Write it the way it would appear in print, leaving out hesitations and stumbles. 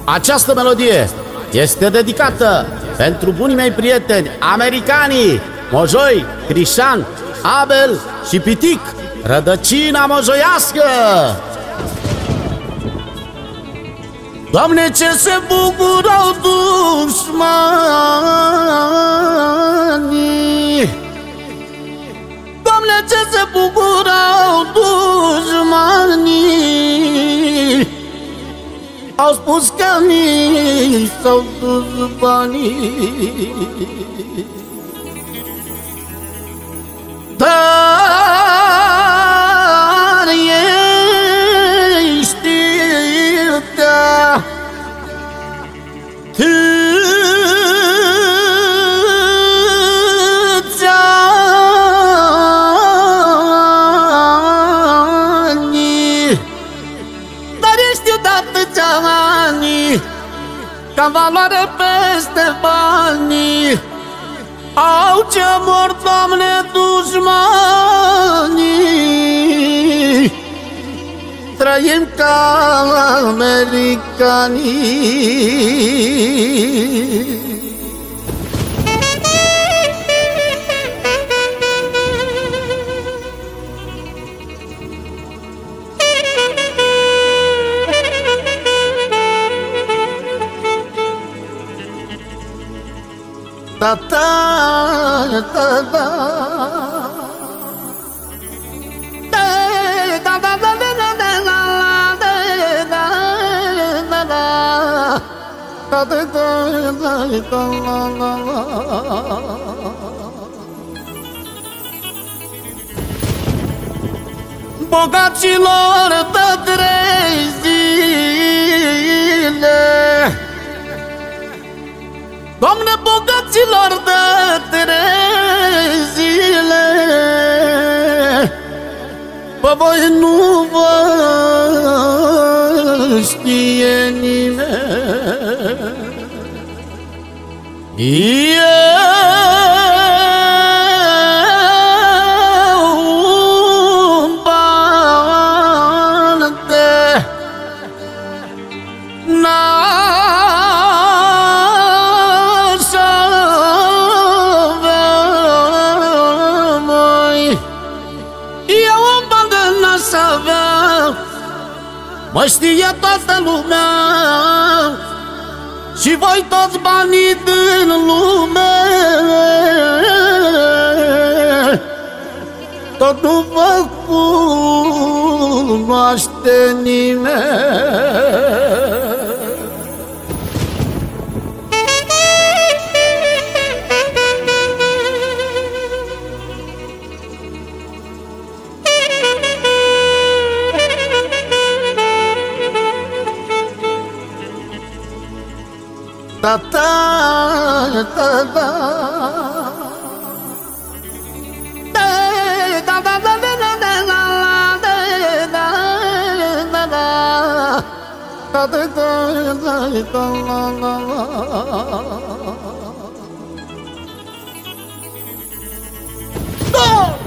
Această melodie este dedicată pentru bunii mei prieteni, americanii, Mojoi, Crișan, Abel și Pitic, rădăcina mojoiască! Doamne, ce se bucurau dușmanii! Doamne, ce se bucurau dușmanii! Au spus că mi s-au dus banii. Dar ei știutea câți ani, dar ei știu de atâția ani ca valoare peste banii. Au ce mor, Doamne, dușmanii, trăim ca americanii. Da, da, da, da. Da, da, da, da, da, da, da, da, da. Bogacilor de 3 zile, Doamne, bogăților de 3 zile, pe voi nu vă știe nimeni. Mă știe toată lumea și voi toți banii din lume, tot nu vă cunoaște nimeni. Da, da, da, da. Da, da, da, da, da, da, da, da, da.